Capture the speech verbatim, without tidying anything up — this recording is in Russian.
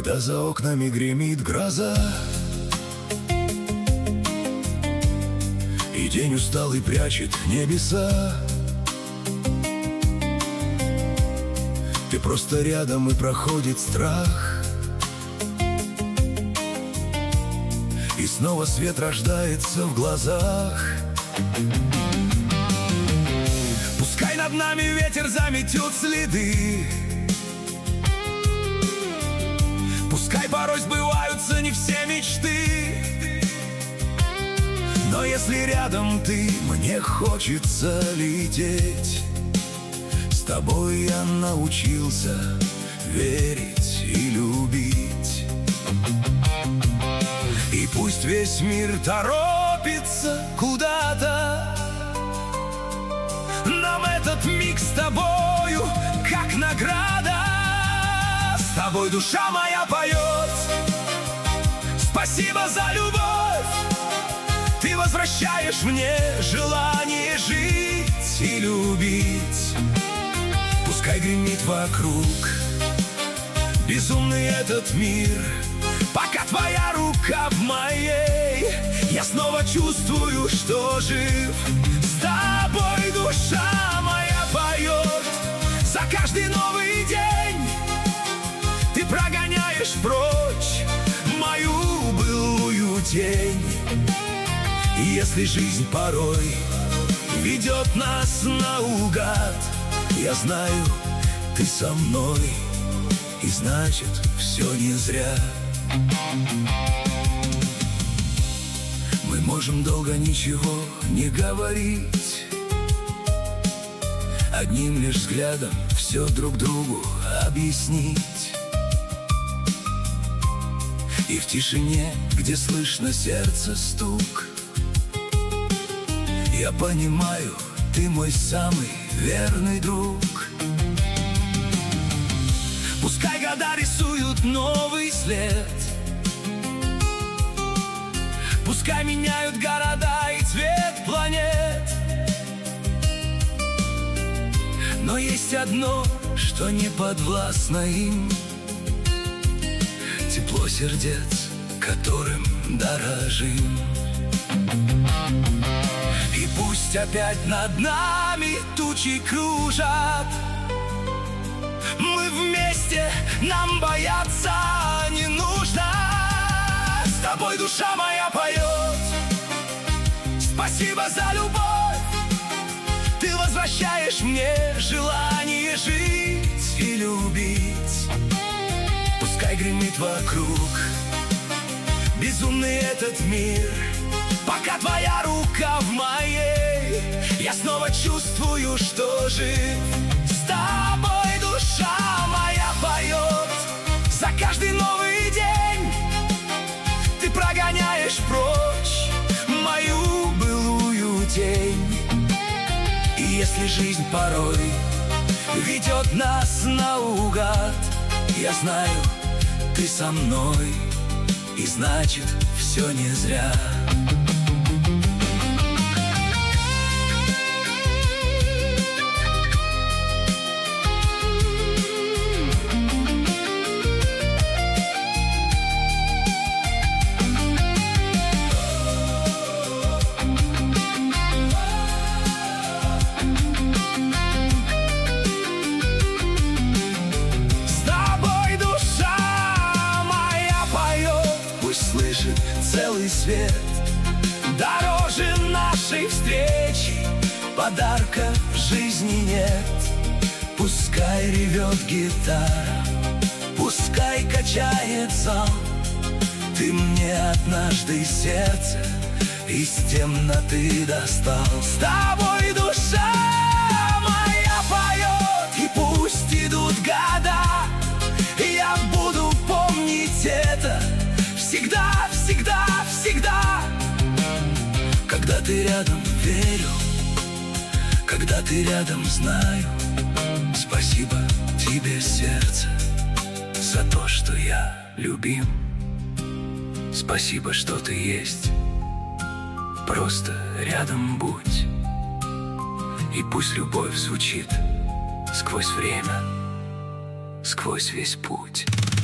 Когда за окнами гремит гроза, и день усталый прячет небеса, ты просто рядом, и проходит страх, и снова свет рождается в глазах. Пускай над нами ветер заметет следы, пускай порой сбываются не все мечты, но если рядом ты, мне хочется лететь. С тобой я научился верить и любить. И пусть весь мир торопится куда-то, нам этот миг с тобою как награда. С тобой душа моя поет, спасибо за любовь. Ты возвращаешь мне желание жить и любить. Пускай гремит вокруг безумный этот мир, пока твоя рука в моей, я снова чувствую, что жив. С тобой душа моя поет, за каждый новый день ты прогоняешь прочь мою былую тень. И если жизнь порой ведет нас наугад, я знаю, ты со мной, и значит, все не зря. Мы можем долго ничего не говорить, одним лишь взглядом все друг другу объяснить. И в тишине, где слышно сердце стук, я понимаю, ты мой самый верный друг. Пускай года рисуют новый след, пускай меняют города и цвет планет, но есть одно, что не подвластно им: тепло сердец, которым дорожим. И пусть опять над нами тучи кружат, мы вместе, нам бояться не нужно. С тобой душа моя поет, спасибо за любовь. Ты возвращаешь мне желание жить и любить. Пускай гремит вокруг безумный этот мир, пока твоя рука в моей, я снова чувствую, что жив. С тобой душа моя поет, за каждый новый день ты прогоняешь прочь мою былую тень. И если жизнь порой ведет нас наугад, я знаю, ты со мной, и значит, все не зря. Слышит целый свет, дороже нашей встречи подарка в жизни нет. Пускай ревет гитара, пускай качает зал, ты мне однажды сердце из темноты достал. С тобой душа моя поет, и пусть идут года, я буду помнить это всегда, всегда, всегда. Когда ты рядом, верю, когда ты рядом, знаю. Спасибо тебе, сердце, за то, что я любим. Спасибо, что ты есть. Просто рядом будь, и пусть любовь звучит сквозь время, сквозь весь путь.